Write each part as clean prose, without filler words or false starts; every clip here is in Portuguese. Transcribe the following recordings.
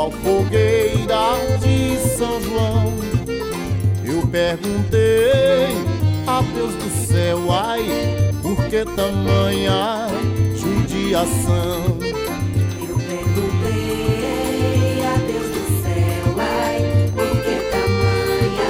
qual fogueira de São João. Eu perguntei a Deus do céu, ai, por que tamanha judiação? Eu perguntei a Deus do céu, ai, por que tamanha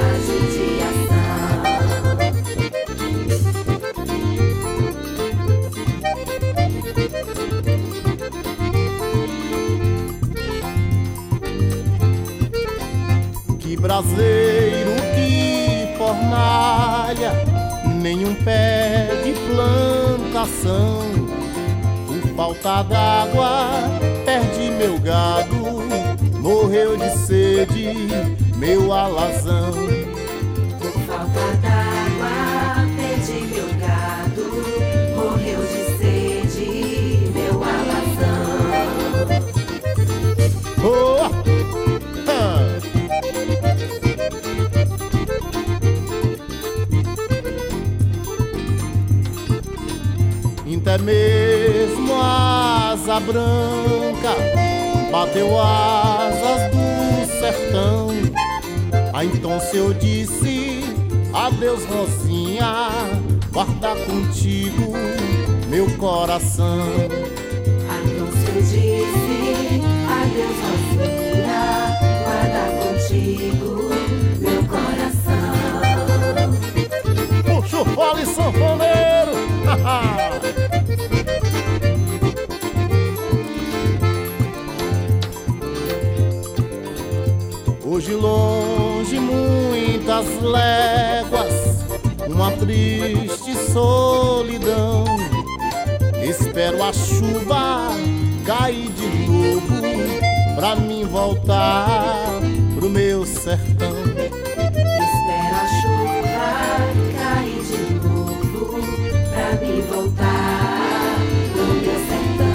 judiação? Que braseiro, que fornalha, nenhum pé de plantação. Por falta d'água, perdi meu gado, morreu de sede meu alazão. Por falta d'água, perdi meu gado, morreu de sede meu alazão. Oh! Até mesmo a asa branca bateu asas do sertão. Ah, então se eu disse adeus, Rosinha, guarda contigo meu coração. Ah, então se eu disse adeus, Rosinha, guarda contigo meu coração. Puxa o fole, sanfoneiro! Hoje longe muitas léguas, uma triste solidão. Espero a chuva cair de novo pra mim voltar pro meu sertão. Espero a chuva cair de novo pra mim voltar pro meu sertão.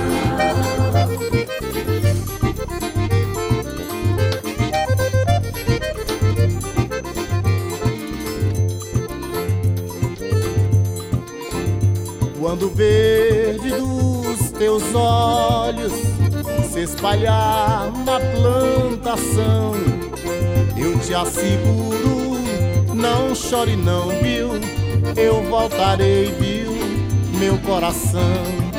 Quando o verde dos teus olhos se espalhar na plantação, eu te asseguro, não chore não, viu? Eu voltarei, viu, meu coração.